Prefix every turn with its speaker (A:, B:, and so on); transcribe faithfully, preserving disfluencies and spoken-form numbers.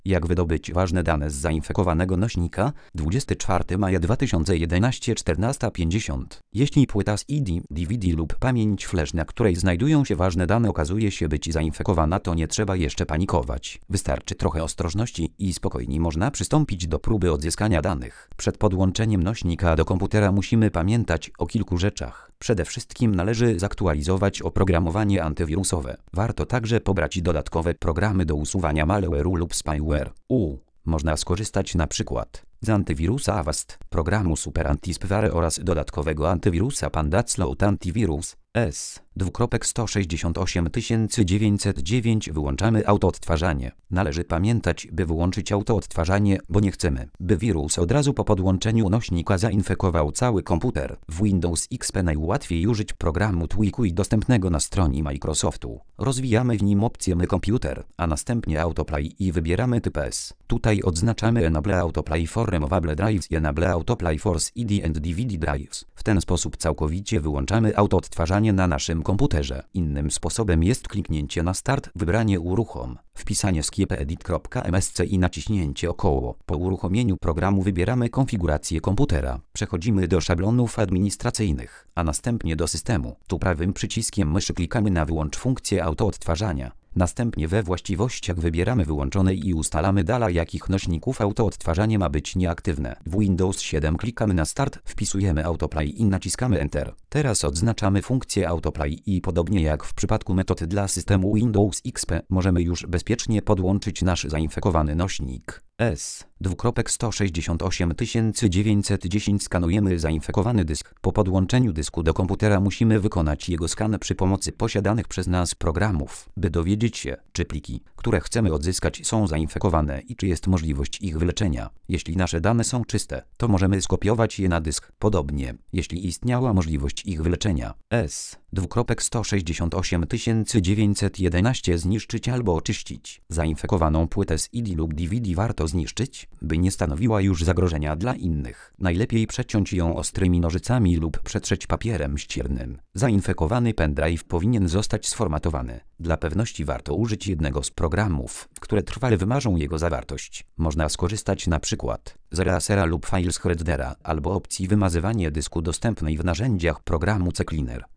A: Jak wydobyć ważne dane z zainfekowanego nośnika? dwudziestego czwartego maja dwa tysiące jedenastego, czternasta pięćdziesiąt. Jeśli płyta z C D, D V D lub pamięć flash, na której znajdują się ważne dane, okazuje się być zainfekowana, to nie trzeba jeszcze panikować. Wystarczy trochę ostrożności i spokojnie można przystąpić do próby odzyskania danych. Przed podłączeniem nośnika do komputera musimy pamiętać o kilku rzeczach. Przede wszystkim należy zaktualizować oprogramowanie antywirusowe. Warto także pobrać dodatkowe programy do usuwania maleware'u lub spyware. U. Można skorzystać na przykład z antywirusa Avast, programu Super Anti-Spyware oraz dodatkowego antywirusa PandaSloth Antivirus. S. sto sześćdziesiąt osiem tysięcy dziewięćset dziewięć. Wyłączamy autoodtwarzanie. Należy pamiętać, by wyłączyć autoodtwarzanie, bo nie chcemy, by wirus od razu po podłączeniu nośnika zainfekował cały komputer. W Windows X P najłatwiej użyć programu Twikuy dostępnego na stronie Microsoftu. Rozwijamy w nim opcję My Computer, a następnie Autoplay i wybieramy typ S. Tutaj odznaczamy Enable Autoplay for Removable Drives i Enable Autoplay for C D and D V D Drives. W ten sposób całkowicie wyłączamy autoodtwarzanie na naszym komputerze. Innym sposobem jest kliknięcie na Start, wybranie Uruchom, wpisanie skipedit kropka m s c i naciśnięcie około. Po uruchomieniu programu wybieramy konfigurację komputera. Przechodzimy do szablonów administracyjnych, a następnie do systemu. Tu prawym przyciskiem myszy klikamy na Wyłącz funkcję autoodtwarzania. Następnie we właściwościach wybieramy wyłączone i ustalamy dala jakich nośników autoodtwarzanie ma być nieaktywne. W Windows siedem klikamy na Start, wpisujemy Autoplay i naciskamy Enter. Teraz odznaczamy funkcję Autoplay i podobnie jak w przypadku metod dla systemu Windows X P możemy już bezpiecznie podłączyć nasz zainfekowany nośnik. S. sto sześćdziesiąt osiem tysięcy dziewięćset dziesięć. Skanujemy zainfekowany dysk. Po podłączeniu dysku do komputera musimy wykonać jego skan przy pomocy posiadanych przez nas programów, by dowiedzieć się, czy pliki, które chcemy odzyskać, są zainfekowane i czy jest możliwość ich wyleczenia. Jeśli nasze dane są czyste, to możemy skopiować je na dysk. Podobnie, jeśli istniała możliwość ich wyleczenia. S. sto sześćdziesiąt osiem tysięcy dziewięćset jedenaście. Zniszczyć albo oczyścić. Zainfekowaną płytę z C D lub D V D warto zniszczyć, by nie stanowiła już zagrożenia dla innych. Najlepiej przeciąć ją ostrymi nożycami lub przetrzeć papierem ściernym. Zainfekowany pendrive powinien zostać sformatowany. Dla pewności warto użyć jednego z programów, które trwale wymażą jego zawartość. Można skorzystać na przykład z Erasera lub FileShreddera albo opcji wymazywanie dysku dostępnej w narzędziach programu CCleaner.